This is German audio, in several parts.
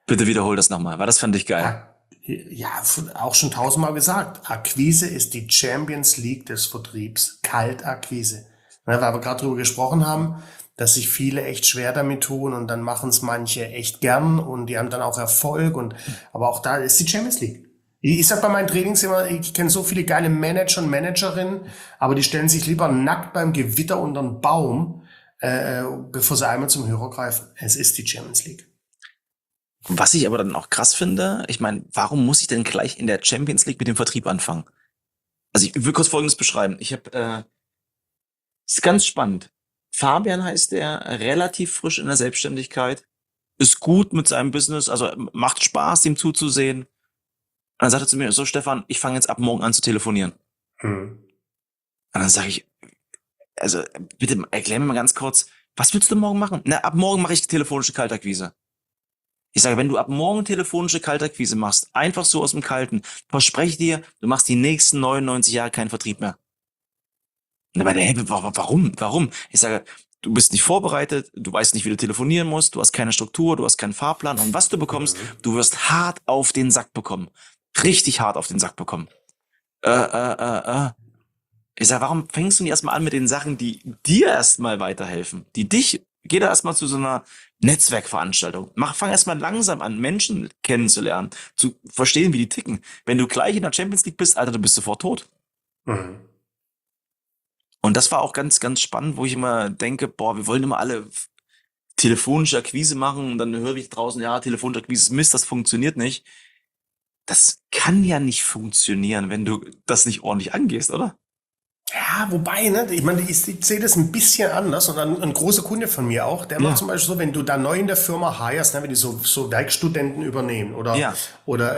Bitte wiederhol das nochmal, weil das fand ich geil. Ja, auch schon tausendmal gesagt. Akquise ist die Champions League des Vertriebs. Kaltakquise. Ne, weil wir gerade drüber gesprochen haben, dass sich viele echt schwer damit tun und dann machen es manche echt gern und die haben dann auch Erfolg aber auch da ist die Champions League. Ich sag bei meinen Trainings immer, ich kenne so viele geile Manager und Managerinnen, aber die stellen sich lieber nackt beim Gewitter unter den Baum, bevor sie einmal zum Hörer greifen. Es ist die Champions League. Was ich aber dann auch krass finde, ich meine, warum muss ich denn gleich in der Champions League mit dem Vertrieb anfangen? Also ich will kurz Folgendes beschreiben. Ist ganz spannend. Fabian heißt er, relativ frisch in der Selbstständigkeit, ist gut mit seinem Business, also macht Spaß, ihm zuzusehen. Und dann sagt er zu mir, so Stefan, ich fange jetzt ab morgen an zu telefonieren. Hm. Und dann sage ich, also bitte erklär mir mal ganz kurz, was willst du morgen machen? Na, ab morgen mache ich telefonische Kaltakquise. Ich sage, wenn du ab morgen telefonische Kaltakquise machst, einfach so aus dem Kalten, verspreche ich dir, du machst die nächsten 99 Jahre keinen Vertrieb mehr. Und dann meinte er, hey, warum? Warum? Ich sage, du bist nicht vorbereitet, du weißt nicht, wie du telefonieren musst, du hast keine Struktur, du hast keinen Fahrplan. Und was du bekommst, Mhm. du wirst hart auf den Sack bekommen. Richtig hart auf den Sack bekommen. Äh, äh, äh, äh. Ich sage, warum fängst du nicht erstmal an mit den Sachen, die dir erstmal weiterhelfen? Geh da erstmal zu so einer Netzwerkveranstaltung. Fang erstmal langsam an, Menschen kennenzulernen, zu verstehen, wie die ticken. Wenn du gleich in der Champions League bist, Alter, du bist sofort tot. Mhm. Und das war auch ganz, ganz spannend, wo ich immer denke, boah, wir wollen immer alle telefonische Akquise machen und dann höre ich draußen, ja, telefonische Akquise ist Mist, das funktioniert nicht. Das kann ja nicht funktionieren, wenn du das nicht ordentlich angehst, oder? Ja, wobei, ne, ich meine, ich sehe das ein bisschen anders und ein großer Kunde von mir auch, der macht Ja, zum Beispiel so, wenn du da neu in der Firma hirest, ne, wenn die so Werkstudenten übernehmen ja, oder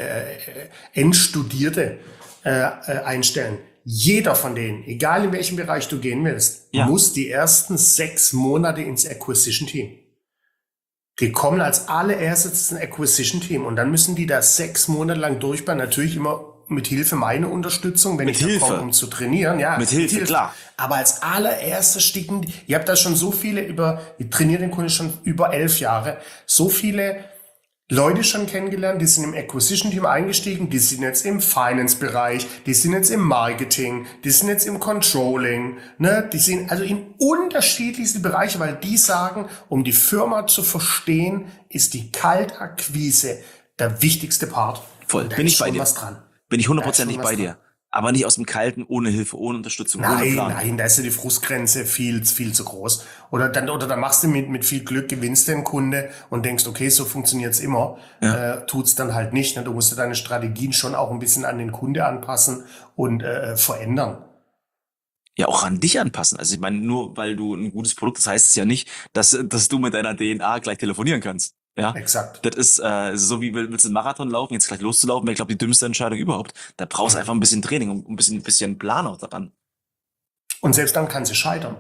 Endstudierte einstellen. Jeder von denen, egal in welchem Bereich du gehen willst, ja. muss die ersten 6 Monate ins Acquisition Team. Die kommen als allererstes ins Acquisition Team und dann müssen die da 6 Monate lang durchbauen. Natürlich immer mit Hilfe meiner Unterstützung, wenn Mit ich da komme, Hilfe. um zu trainieren. Ja, Mit mit Hilfe, Hilfe. klar. Aber als allererstes sticken, ihr habt da schon so viele ich trainiere den Kunden schon über 11 Jahre, so viele Leute schon kennengelernt, die sind im Acquisition-Team eingestiegen, die sind jetzt im Finance-Bereich, die sind jetzt im Marketing, die sind jetzt im Controlling, ne? Die sind also in unterschiedlichsten Bereiche, weil die sagen, um die Firma zu verstehen, ist die Kaltakquise der wichtigste Part. Voll. Und da Bin ist ich bei schon dir. was dran. Bin ich Da ist schon hundertprozentig was bei dran. dir. Aber nicht aus dem Kalten, ohne Hilfe, ohne Unterstützung, ohne Nein, Plan. nein, da ist ja die Frustgrenze viel zu groß. Oder dann machst du mit viel Glück, gewinnst den Kunde und denkst, okay, so funktioniert's immer. Ja. Tut's dann halt nicht. Ne? Du musst ja deine Strategien schon auch ein bisschen an den Kunde anpassen und verändern. Ja, auch an dich anpassen. Also ich meine, nur weil du ein gutes Produkt hast, heißt es ja nicht, dass du mit deiner DNA gleich telefonieren kannst. Ja. Exakt. Das ist so wie willst du einen Marathon laufen, jetzt gleich loszulaufen, wäre, ich glaube, die dümmste Entscheidung überhaupt. Da brauchst du einfach ein bisschen Training und ein bisschen Plan auch daran. Und selbst dann kann sie scheitern.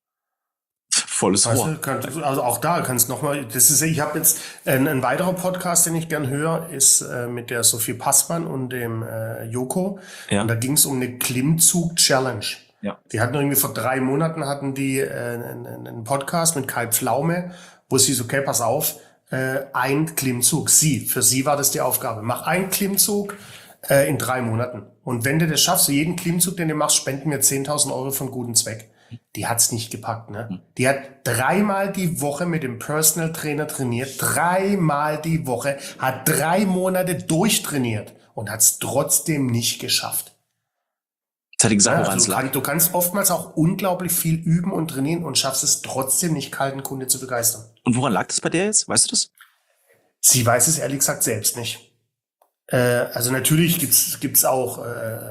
Volles Weißt Rohr. du, also auch da kannst nochmal, ich habe jetzt ein weiterer Podcast, den ich gern höre, ist mit der Sophie Passmann und dem Joko. Und Ja. da ging es um eine Klimmzug-Challenge. Ja. Die hatten irgendwie vor 3 Monaten hatten die einen Podcast mit Kai Pflaume, wo sie so, okay, pass auf, ein Klimmzug. Für sie war das die Aufgabe. Mach einen Klimmzug in 3 Monaten. Und wenn du das schaffst, so jeden Klimmzug, den du machst, spenden wir 10.000 Euro für einen guten Zweck. Die hat's nicht gepackt, ne? Die hat dreimal die Woche mit dem Personal Trainer trainiert, dreimal die Woche, hat 3 Monate durchtrainiert und hat's trotzdem nicht geschafft. Jetzt hat die gesagt, Ja, woran also es lag. du kannst oftmals auch unglaublich viel üben und trainieren und schaffst es trotzdem nicht, kalten Kunde zu begeistern. Und woran lag das bei dir jetzt? Weißt du das? Sie weiß es ehrlich gesagt selbst nicht. Also natürlich gibt's auch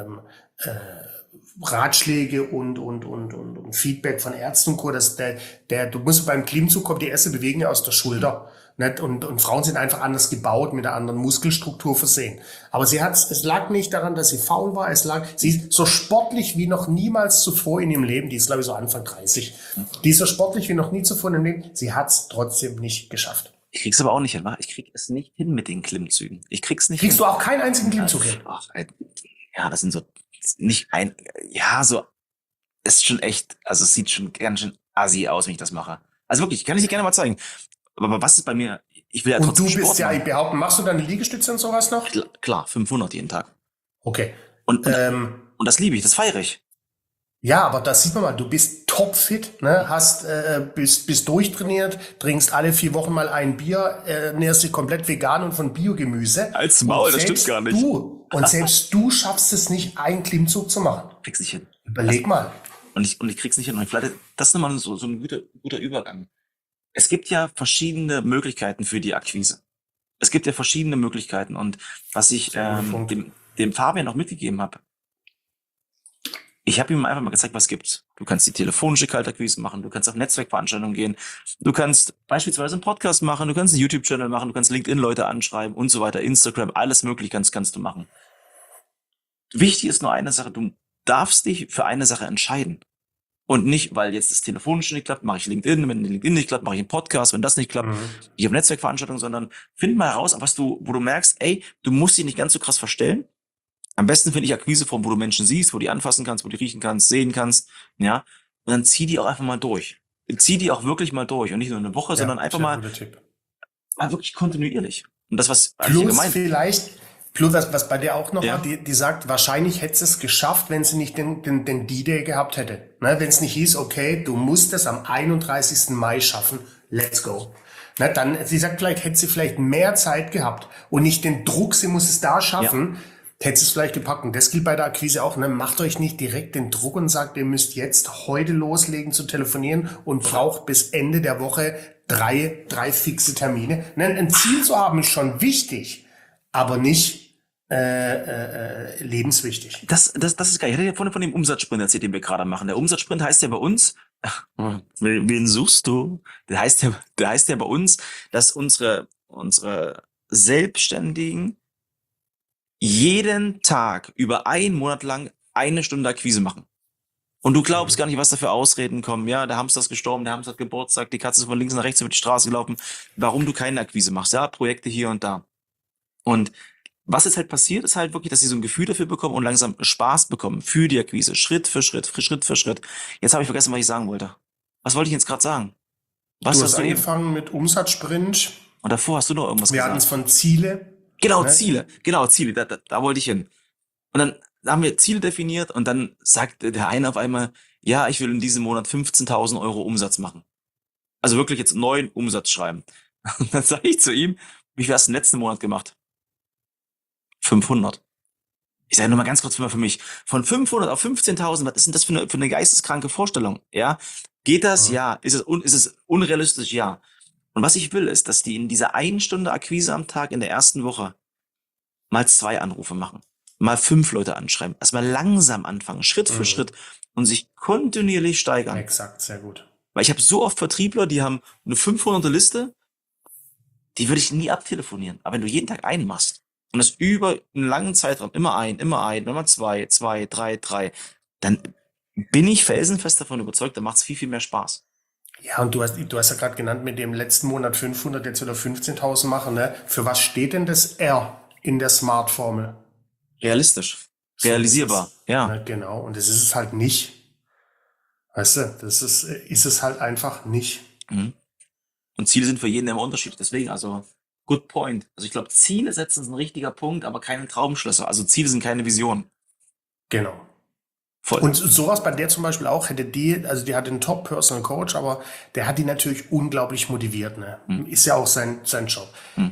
Ratschläge und Feedback von Ärzten und Co. Du musst beim Klimmzug kommt die erste Bewegung ja aus der Schulter. Nicht? Und Frauen sind einfach anders gebaut, mit einer anderen Muskelstruktur versehen. Aber es lag nicht daran, dass sie faul war, sie ist so sportlich wie noch niemals zuvor in ihrem Leben, die ist glaube ich so Anfang 30. Die ist so sportlich wie noch nie zuvor in ihrem Leben, sie hat's trotzdem nicht geschafft. Ich krieg's aber auch nicht hin, wa? Ich krieg es nicht hin mit den Klimmzügen. Ich krieg's nicht Kriegst hin. du auch keinen einzigen Klimmzug hin? Ach, ja, das sind so, nicht ein, ja, so, ist schon echt, also es sieht schon ganz schön assi aus, wenn ich das mache. Also wirklich, kann ich dir gerne mal zeigen. Aber was ist bei mir? ich will ja Und du trotzdem bist Sport ja, machen. ich behaupte, machst du deine Liegestütze und sowas noch? Klar, 500 jeden Tag. Okay. Und, und, Ähm, und das liebe ich, das feiere ich. ja, aber das sieht man mal, du bist topfit, ne? Bist durchtrainiert, trinkst alle 4 Wochen mal ein Bier, ernährst dich komplett vegan und von Biogemüse. Als Und Maul, das stimmt selbst gar nicht. selbst du schaffst es nicht, einen Klimmzug zu machen. Krieg's nicht hin. Überleg mal. Und ich krieg's nicht hin. Und vielleicht, das ist nochmal so ein guter Übergang. Es gibt ja verschiedene Möglichkeiten für die Akquise. Es gibt ja verschiedene Möglichkeiten. Und was ich Sehr guter Punkt. dem Fabian noch mitgegeben habe, ich habe ihm einfach mal gezeigt, was gibt's. Du kannst die telefonische Kaltakquise machen, du kannst auf Netzwerkveranstaltungen gehen, du kannst beispielsweise einen Podcast machen, du kannst einen YouTube-Channel machen, du kannst LinkedIn-Leute anschreiben und so weiter, Instagram, alles mögliche kannst du machen. Wichtig ist nur eine Sache, du darfst dich für eine Sache entscheiden. Und nicht, weil jetzt das Telefonische nicht klappt, mache ich LinkedIn, wenn LinkedIn nicht klappt, mache ich einen Podcast, wenn das nicht klappt, ich habe Netzwerkveranstaltungen, sondern find mal heraus, wo du merkst, ey, du musst dich nicht ganz so krass verstellen. Am besten finde ich Akquiseformen, wo du Menschen siehst, wo die anfassen kannst, wo die riechen kannst, sehen kannst, ja. Und dann zieh die auch einfach mal durch. Zieh die auch wirklich mal durch. Und nicht nur eine Woche, sondern einfach mal wirklich kontinuierlich. Und das, was Plus, was bei der auch noch Ja. war, die sagt, wahrscheinlich hätte sie es geschafft, wenn sie nicht den D-Day gehabt hätte. Ne, wenn es nicht hieß, okay, du musst es am 31. Mai schaffen, let's go. Ne, dann, sie sagt, hätte sie vielleicht mehr Zeit gehabt und nicht den Druck, sie muss es da schaffen, hätte sie es vielleicht gepackt. Und das gilt bei der Akquise auch. Ne? Macht euch nicht direkt den Druck und sagt, ihr müsst jetzt heute loslegen zu telefonieren und braucht bis Ende der Woche drei fixe Termine. Ne, ein Ziel zu haben ist schon wichtig, aber nicht lebenswichtig. Das ist geil. Ich hatte ja vorhin von dem Umsatzsprint erzählt, den wir gerade machen. Der Umsatzsprint heißt ja bei uns, wen suchst du? Der heißt ja bei uns, dass unsere Selbstständigen jeden Tag über einen Monat lang 1 Stunde Akquise machen. Und du glaubst gar nicht, was da für Ausreden kommen. Ja, der Hamster ist gestorben, der Hamster hat Geburtstag, die Katze ist von links nach rechts über die Straße gelaufen. Warum du keine Akquise machst? Ja, Projekte hier und da. Und was jetzt halt passiert, ist halt wirklich, dass sie so ein Gefühl dafür bekommen und langsam Spaß bekommen für die Akquise. Schritt für Schritt. Jetzt habe ich vergessen, was ich sagen wollte. Was wollte ich jetzt gerade sagen? Du hast angefangen mit Umsatzsprint. Und davor hast du noch irgendwas gesagt. Wir hatten es von Ziele. Genau, ne? Ziele. Da wollte ich hin. Und dann haben wir Ziele definiert und dann sagt der eine auf einmal, ja, ich will in diesem Monat 15.000 Euro Umsatz machen. Also wirklich jetzt neuen Umsatz schreiben. Und dann sage ich zu ihm, wie viel hast du im letzten Monat gemacht? 500. Ich sage nur mal ganz kurz für mich. Von 500 auf 15.000, was ist denn das für eine geisteskranke Vorstellung? Ja, geht das? Ja. Ist es unrealistisch? Ja. Und was ich will, ist, dass die in dieser 1 Stunde Akquise am Tag in der ersten Woche mal 2 Anrufe machen, mal 5 Leute anschreiben, erstmal langsam anfangen, Schritt für Schritt und sich kontinuierlich steigern. Exakt, sehr gut. Weil ich habe so oft Vertriebler, die haben eine 500er Liste, die würde ich nie abtelefonieren. Aber wenn du jeden Tag einen machst, und das über einen langen Zeitraum, immer ein, wenn man 2, 3, dann bin ich felsenfest davon überzeugt, dann macht es viel, viel mehr Spaß. Ja, und du hast ja gerade genannt, mit dem letzten Monat 500, jetzt wieder 15.000 machen, ne? Für was steht denn das R in der Smart-Formel? Realistisch. Realisierbar, ja. Ne, genau, und das ist es halt nicht. Weißt du, ist es halt einfach nicht. Mhm. Und Ziele sind für jeden immer unterschiedlich, deswegen, also good point. Also ich glaube, Ziele setzen ist ein richtiger Punkt, aber keine Traumschlösser. Also Ziele sind keine Visionen. Genau. Voll. Und sowas bei der zum Beispiel auch, die hat einen Top-Personal Coach, aber der hat die natürlich unglaublich motiviert. Ne? Ist ja auch sein Job.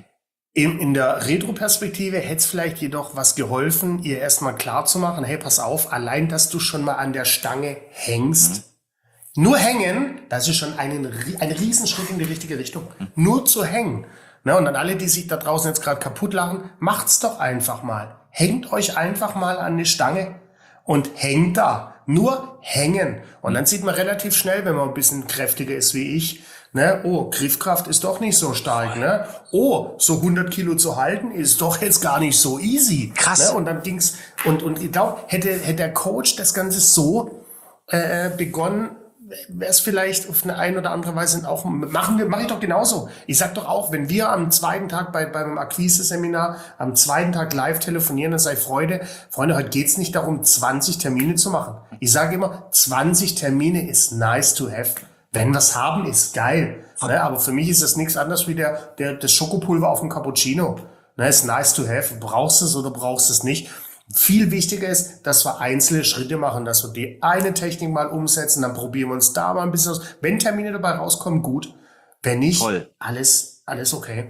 In der Retro-Perspektive hätte es vielleicht jedoch was geholfen, ihr erstmal klar zu machen, hey, pass auf, allein, dass du schon mal an der Stange hängst, nur hängen, das ist schon ein Riesenschritt in die richtige Richtung. Nur zu hängen. Ne, und dann alle, die sich da draußen jetzt gerade kaputt lachen, macht's doch einfach mal. Hängt euch einfach mal an die Stange und hängt da. Nur hängen. Und dann sieht man relativ schnell, wenn man ein bisschen kräftiger ist wie ich, ne, oh, Griffkraft ist doch nicht so stark, ne? Oh, so 100 Kilo zu halten ist doch jetzt gar nicht so easy. Krass. Ne? Und dann ging's, und ich glaube, hätte der Coach das Ganze so begonnen, wäre es vielleicht auf eine oder andere Weise auch, mache ich doch genauso. Ich sag doch auch, wenn wir am zweiten Tag beim Akquise-Seminar am zweiten Tag live telefonieren, dann sei Freunde, heute geht's nicht darum, 20 Termine zu machen. Ich sage immer, 20 Termine ist nice to have. Wenn wir's haben, ist geil. Ne? Aber für mich ist das nichts anderes wie das Schokopulver auf dem Cappuccino. Ne? Ist nice to have. Brauchst du es oder brauchst du es nicht? Viel wichtiger ist, dass wir einzelne Schritte machen, dass wir die eine Technik mal umsetzen, dann probieren wir uns da mal ein bisschen aus. Wenn Termine dabei rauskommen, gut. Wenn nicht, Toll. alles okay.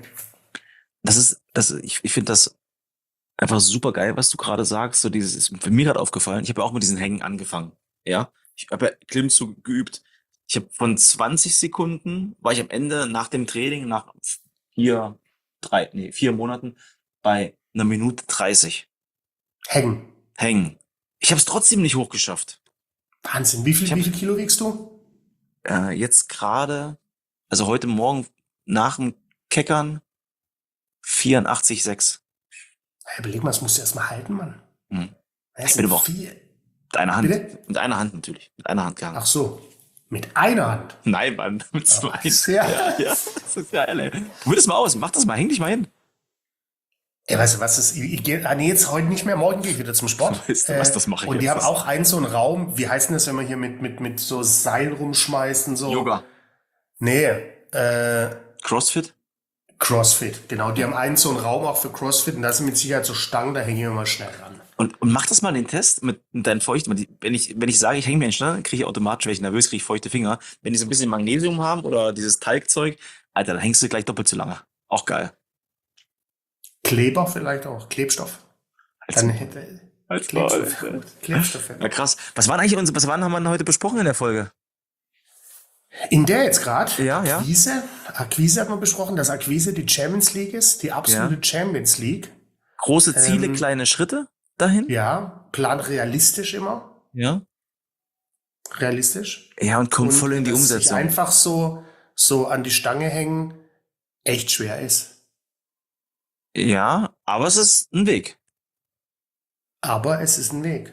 Ich finde das einfach super geil, was du gerade sagst. So dieses ist für mir gerade aufgefallen. Ich habe ja auch mit diesen Hängen angefangen. Ja, ich habe ja Klimmzug geübt. Ich habe von 20 Sekunden war ich am Ende nach dem Training nach 4 Monaten bei 1 Minute 30 Hängen. hängen. Ich habe es trotzdem nicht hochgeschafft. Wahnsinn. Wie viel Kilo wiegst du? Jetzt gerade, also heute Morgen nach dem Keckern 84,6. Hey, überleg mal, das musst du erst mal halten, Mann. Hm. Das Ich bin aber auch viel. mit einer Hand. Bitte? Mit einer Hand natürlich. Mit einer Hand gehangen. Ach so. Mit einer Hand. Nein, Mann, mit zwei. Sehr. Ja, das ist geil, ey. Probier das mal aus. Mach das mal. Häng dich mal hin. Ey, weißt du, was ist? Ich gehe, nee, jetzt heute nicht mehr. Morgen gehe ich wieder zum Sport. Weißt du was, das mache ich Und die jetzt. haben auch so einen Raum. Wie heißt denn das, wenn man hier mit so Seil rumschmeißt und so? Yoga. Nee, CrossFit? CrossFit. Genau, die haben so einen Raum auch für CrossFit und da sind mit Sicherheit so Stangen, da hängen wir mal schnell ran. Und mach das mal den Test mit deinen Feuchten. Wenn ich sage, ich hänge mir schnell, kriege ich automatisch, wenn ich nervös kriege ich feuchte Finger. Wenn die so ein bisschen Magnesium haben oder dieses Talgzeug, Alter, dann hängst du gleich doppelt so lange. Auch geil. Kleber vielleicht auch, Klebstoff. Dann hätte Klebstoff. Klebstoff. Ja, krass. Was haben wir heute besprochen in der Folge? In der jetzt gerade, Ja. Akquise hat man besprochen, dass Akquise die Champions League ist, die absolute Champions League. Große Ziele, kleine Schritte dahin? Ja, plan realistisch immer. Ja. Realistisch. Ja, und kommt voll in die dass sich Umsetzung. einfach so an die Stange hängen echt schwer ist. Ja, aber es ist ein Weg. Aber es ist ein Weg.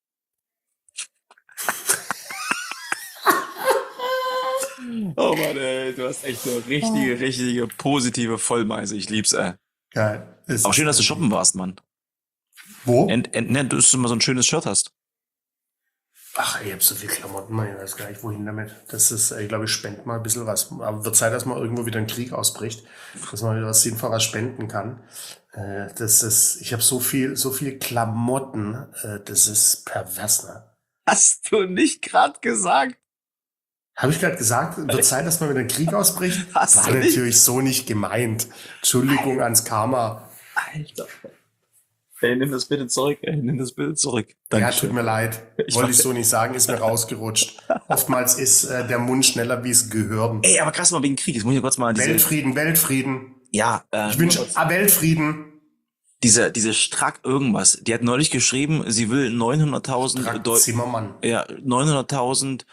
Oh Mann, ey, du hast echt eine richtige positive Vollmeise. Ich lieb's, ey. Geil. Auch schön, dass du shoppen warst, Mann. Wo? Dass du immer so ein schönes Shirt hast. Ach, ich hab so viel Klamotten, man, ich weiß gar nicht, wohin damit. Das ist, ich glaube, ich spende mal ein bisschen was. Aber wird Zeit, dass mal irgendwo wieder ein Krieg ausbricht, dass man wieder was Sinnvolles spenden kann. Ich habe so viel Klamotten, das ist pervers, ne? Hast du nicht gerade gesagt? Habe ich gerade gesagt, wird Zeit, dass mal wieder ein Krieg ausbricht? Hast War du nicht? natürlich so nicht gemeint. Entschuldigung ans Karma. Alter. Ey, nimm das bitte zurück, Ja, Dankeschön. tut mir leid. Wollte ich so nicht sagen, ist mir rausgerutscht. Oftmals ist der Mund schneller wie es Gehirn. Ey, aber krass mal wegen Krieg. Jetzt muss ich kurz mal Weltfrieden. Ja, Ich wünsche Weltfrieden. diese Strack irgendwas. Die hat neulich geschrieben, sie will 900.000 Zimmermann. 900.000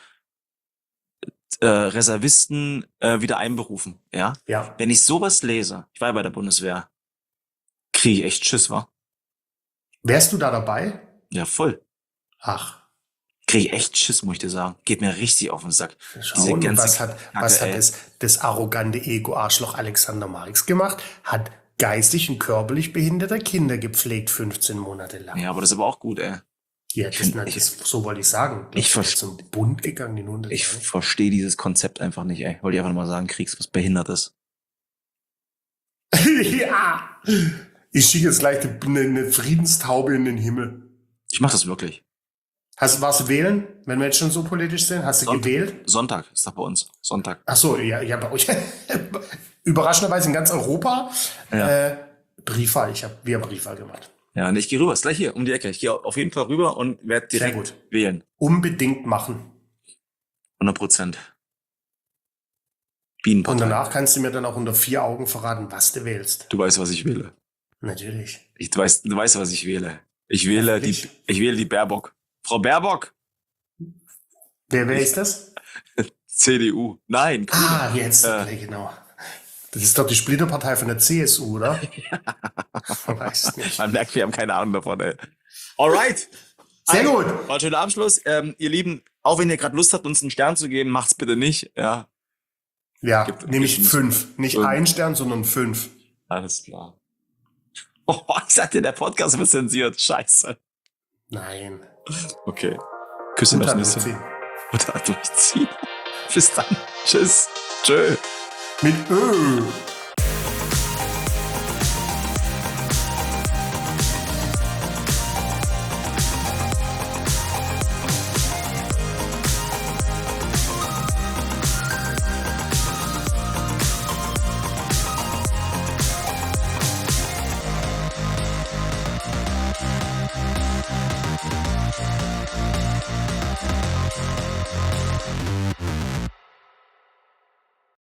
Reservisten wieder einberufen. Ja. Ja. Wenn ich sowas lese, ich war ja bei der Bundeswehr, kriege ich echt Schiss, wa? Wärst du da dabei? Ja, voll. Ach, Kriege ich echt Schiss, muss ich dir sagen. Geht mir richtig auf den Sack. schau, und was hat ey. das arrogante Ego-Arschloch Alexander Marx gemacht? Hat geistig und körperlich behinderte Kinder gepflegt 15 Monate lang. Ja, aber das ist aber auch gut, ey. Ja, so wollte ich sagen. Ich zum Bund gegangen, die Hunde. Ich verstehe dieses Konzept einfach nicht, ey. Wollte ich einfach nur mal sagen, Kriegs was Behindertes. Ja. Ich schicke jetzt gleich eine Friedenstaube in den Himmel. Ich mach das wirklich. Warst du wählen, wenn wir jetzt schon so politisch sind? Hast du gewählt? Sonntag ist doch bei uns. Sonntag. Ach so, ja, bei euch. Überraschenderweise in ganz Europa. Ja. Briefwahl, wir haben Briefwahl gemacht. Ja, und ich gehe rüber. Ist gleich hier um die Ecke. Ich gehe auf jeden Fall rüber und werde direkt wählen. Unbedingt machen. 100%. Und danach kannst du mir dann auch unter 4 Augen verraten, was du wählst. Du weißt, was ich wähle. Natürlich. Du weißt, was ich wähle. Ich wähle die Baerbock. Frau Baerbock! Wer ist das? CDU. Nein. Ah, jetzt. Genau. Das ist doch die Splitterpartei von der CSU, oder? Weiß nicht. Man merkt, wir haben keine Ahnung davon, ey. Alright. Sehr gut. War ein schöner Abschluss. Ihr Lieben, auch wenn ihr gerade Lust habt, uns einen Stern zu geben, macht's bitte nicht. Ja, nämlich 5. Nicht 1 Stern, sondern 5. Alles klar. Oh, ich sagte, der Podcast wird zensiert. Scheiße. Nein. Okay. Küsse das Mutter Nüsschen. Mutter durchziehen. Bis dann. Tschüss. Tschö. Mit Ö.